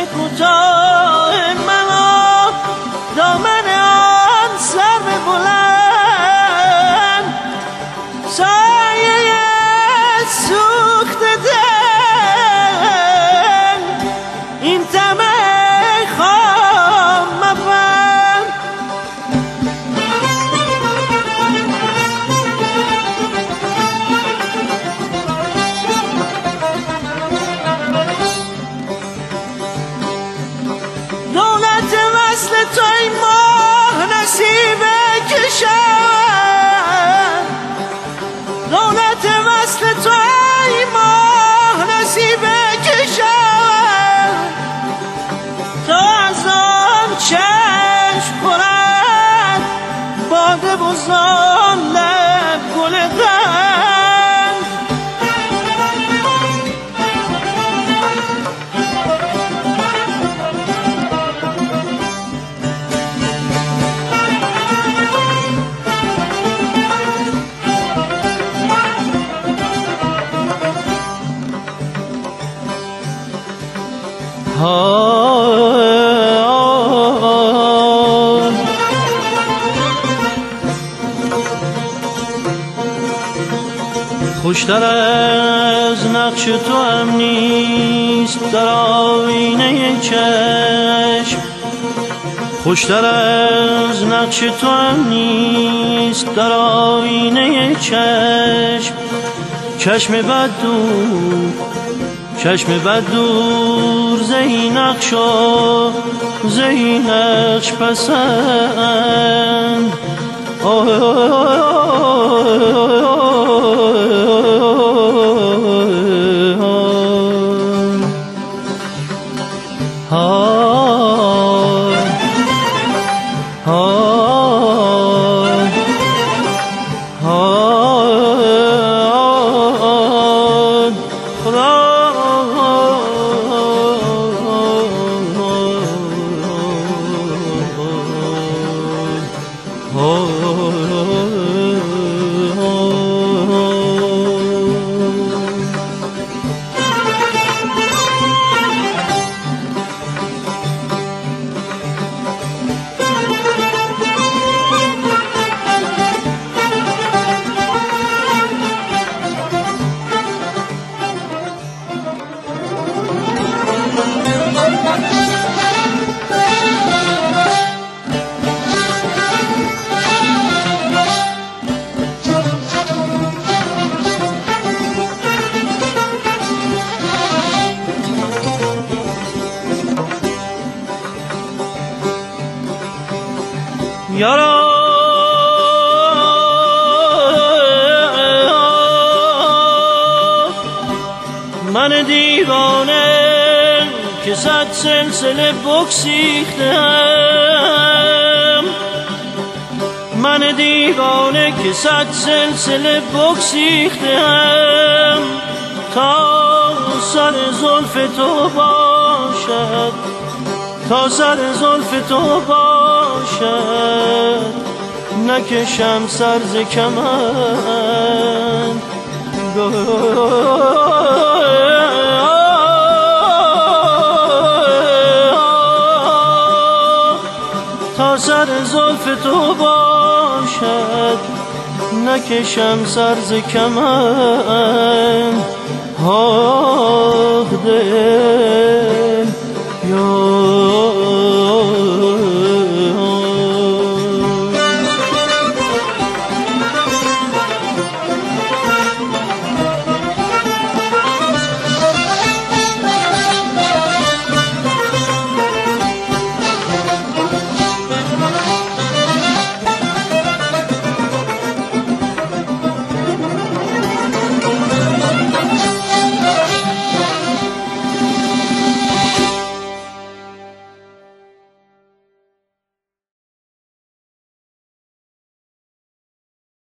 کوتاه منو دامن آن سر بلند سایه سوخت دل این طمع خام مبند دولت وصل تو این ماه نصیب کشم دولت وصل تو این ماه نصیب کشم تا از آن چشم خورد باده و زان لب گل قند خوشتر از نقش تو هم نیست در آینه چشم خوشتر از نقش تو هم نیست در آینه چشم چشم بد دور زهی نقش و زهی نقش پسند یارا من دیوانه که صد سلسله بگسیختم من دیوانه که صد سلسله بگسیختم تا سر زلف تو باشد تا سر زلف تو باشد نکشم سر ز کمند تا سر زلف تو باشد نکشم سر ز کمند آه دل